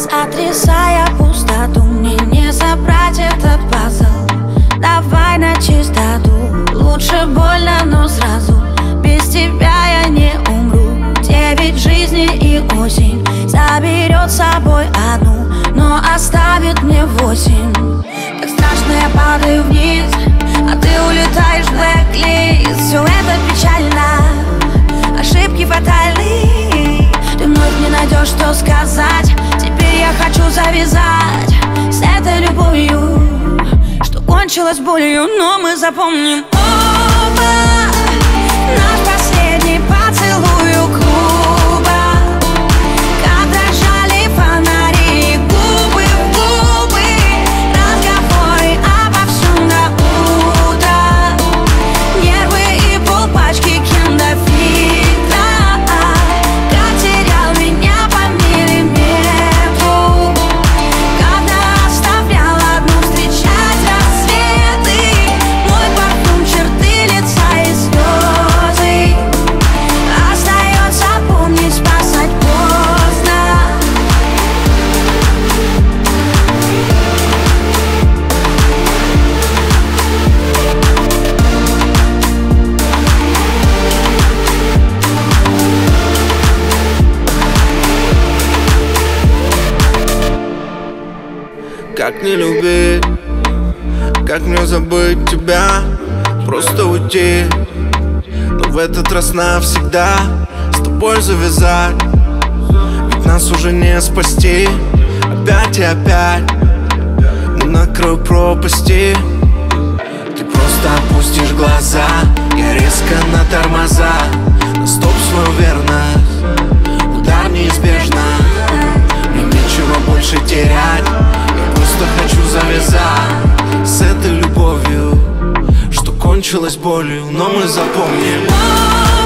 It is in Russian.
Сотрясая пустоту, мне не собрать этот пазл. Давай на чистоту, лучше больно, но сразу. Без тебя я не умру. 9 жизней и осень заберет с собой одну, но оставит мне 8. Так страшно, я падаю вниз, а ты улетаешь в блэк-лист. Все это печально, ошибки фатальны. Ты вновь не найдешь, что сказать. Теперь я хочу завязать с этой любовью, что кончилась болью, но мы запомним оба наш последний поцелуй у клуба, как дрожали фонари, губы в губы, разговоры обо всем до утра, нервы и полпачки киндофильтра. Как терял меня по миллиметру, когда оставлял одну встречать рассветы. Мой парфюм, черты лица и слезы. Остается помнить, спасать поздно. Как не любить, как мне забыть тебя, просто уйти, но в этот раз навсегда с тобой завязать. Ведь нас уже не спасти, опять и опять мы на краю пропасти. Ты просто опустишь глаза, я резко на тормоза, на стоп свою верность, удар неизбежно. Мне нечего больше терять, я просто хочу завязать с этой любовью, что кончилась болью, но мы запомним.